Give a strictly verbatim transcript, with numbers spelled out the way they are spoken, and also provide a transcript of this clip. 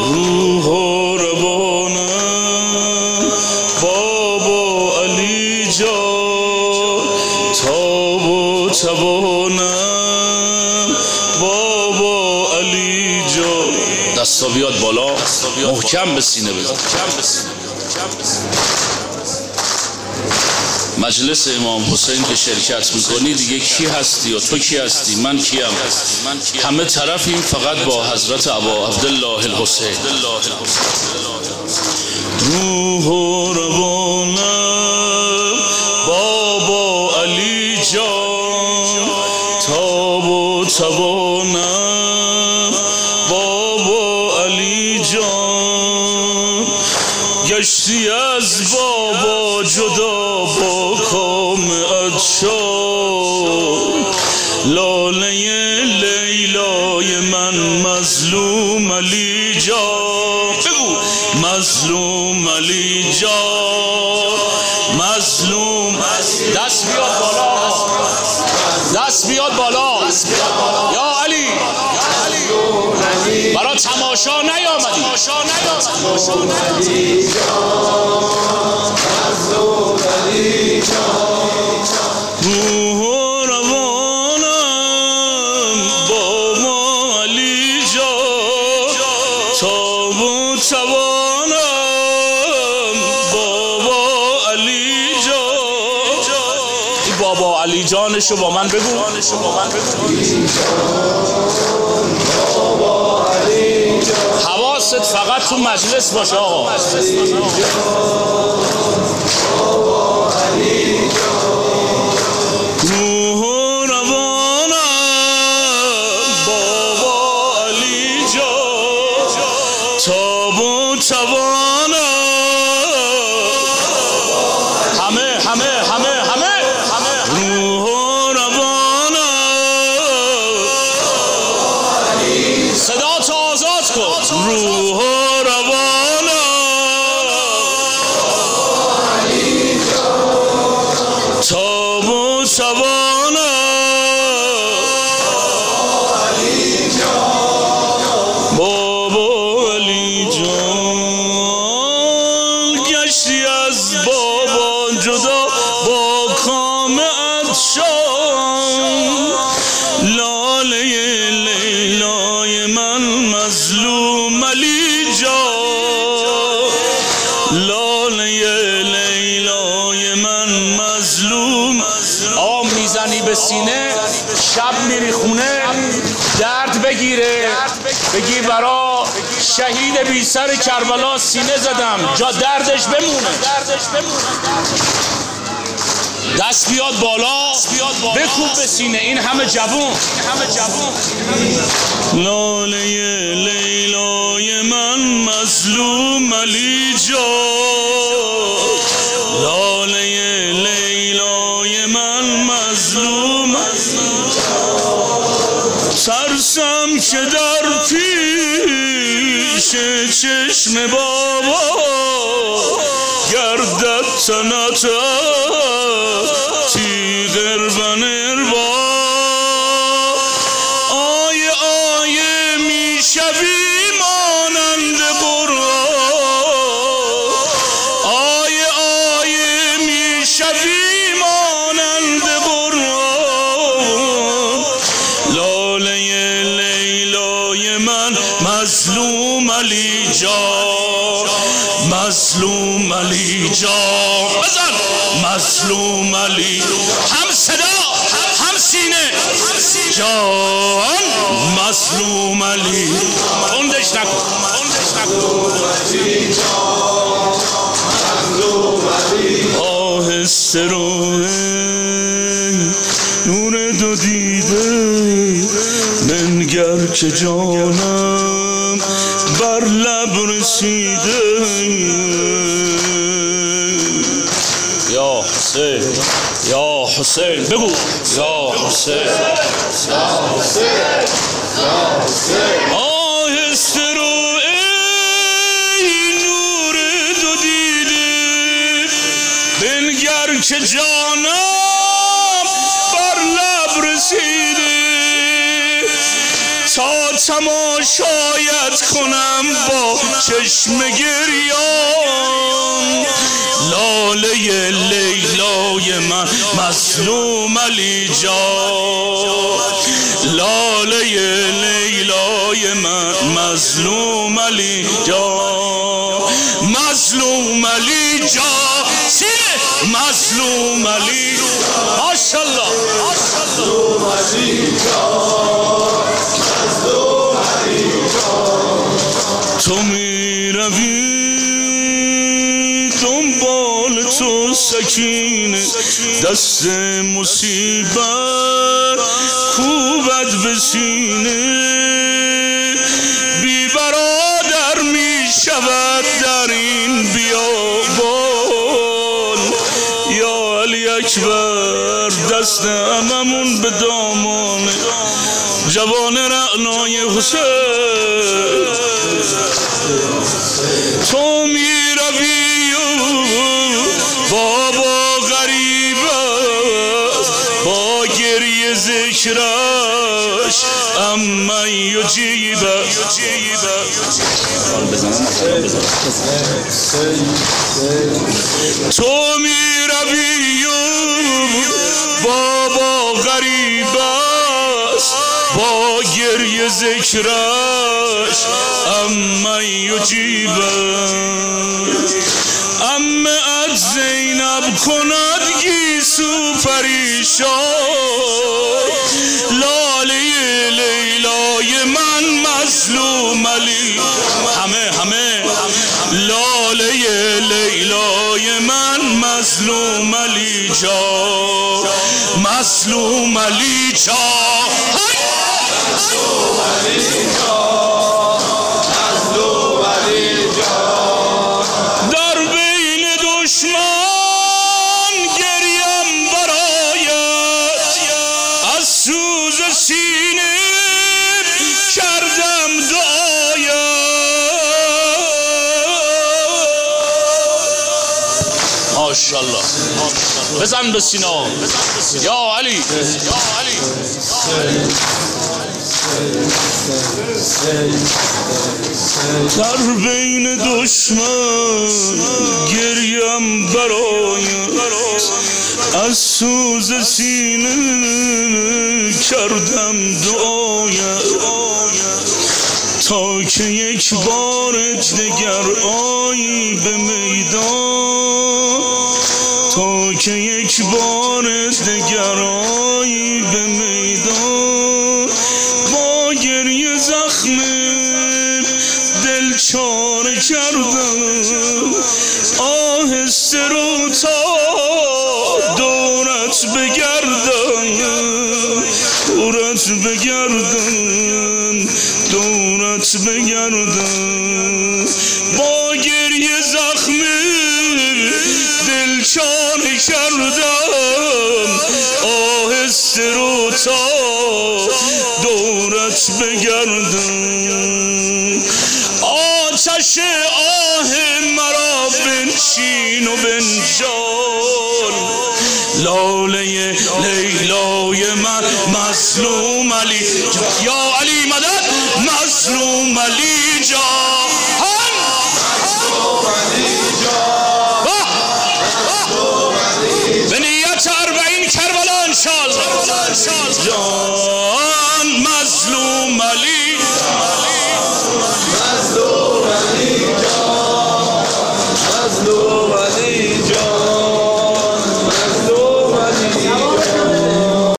روح و روانم بابا علی جان، تاب و توانم بابا علی جان. دستا بیاد بالا، محکم به سینه بزن. مجلس امام حسین که شرکت میکنی دیگه کی هستی و تو کی هستی؟ من کیم؟ همه طرفیم فقط با حضرت ابا عبدالله الحسین. روح و روانم بابا علی جان، تاب و توانم بابا علی جان. گشتی از بابا جدا با کام عطشان، لاله لیلای من مظلوم علی جان. بگو مظلوم علی جان، مظلوم. دست بیاد بالا، دست بیاد بالا. یا علی برا تماشا نیامدی. روح و روانم بابا علی جان، تاب و توانم بابا علی جان. این بابا علی جانشو با من بگو. حواست فقط تو مجلس باشه آقا. روح و روانم بابا علی جان، تاب و توانم همه همه همه همه روح و روانم. صدا تو آزاد کن. روح و روانم تاب و توانم بابا علی جان. گشتی از بابا جدا با کام عطشان، لاله لیلای من مظلوم علی جان، لاله لیلای من مظلوم. آم میزنی به سینه، شب میری خونه درد بگیره، بگی برا شهید بی سر کربلا سینه زدم جا دردش بمونه. دست بیاد بالا، بکوب به سینه. این همه جوون. لاله لیلای من مظلوم علی جان، لاله لیلای من مظلوم. ترسم که در پیش چشم بابا گردد تنت تیغ اربنربا. آیه آیه میشوی مانند قرآن، آیه آیه میشوی مانند قرآن. لاله لیلای من مظلوم علی جان، مظلوم علی جان. بزن مظلوم علی. هم صدا هم سینه جان. مظلوم علی. اندش نکن. آهسته رو نور دو دیده بنگر که جانم بر لب رسیده. یا حسین یا حسین بگو. یا حسین آهسته رو ای نور دو دیده بنگر که جانم بر لب رسیده. تا تماشایت کنم با چشم گریان، لاله لیلای من مظلوم علی جان، لاله لیلای من مظلوم علی جان، مظلوم علی جان، سینه مظلوم علی، ماشاءالله مظلوم علی جان، مظلوم علی جان. تو می روی دنبال تو سکینه، دست مصیبت کوبت به سینه، بی برادر می شود در این بیابان، یا علی اکبر دست هممون به دامان جوان رعنای حسین. تو می روی بابا غریب با گریه ذکرش اما یجیبه، تو می روی بابا غریب با گریه ذکرش اما یجیبه، اما از زینب کند گیسو پریشان، لاله لیلای من مظلوم علی، همه همه لاله لیلای من مظلوم علی جان، مظلوم علی جان، مظلوم علی جان، مظلوم علی جان. در بین دشمن گریم برایت، از سوز سینه کردم دعایت. ماشاءالله بزن به سینه یا علی، یا علی. در بین دشمن گریم برایت، از سوز سینه کردم دعایت، تا که یک بار دگر آیی به میدان، تا که یک بار دگر آیی به میدان، با گریه زخم دل چاره کردم، آهسته رو تا دورت بگردم، دورت بگردم، دورت بگردم، با گریه زخم دل چاره کردم، آهسته رو تا دورت بگردم. آتش آه مرا بنشین و بنشان، لاله لیلای من مظلوم علی، یا علی مدد مظلوم علی جان، مظلوم علی جان، به نیت اربعین کربلا انشاءالله.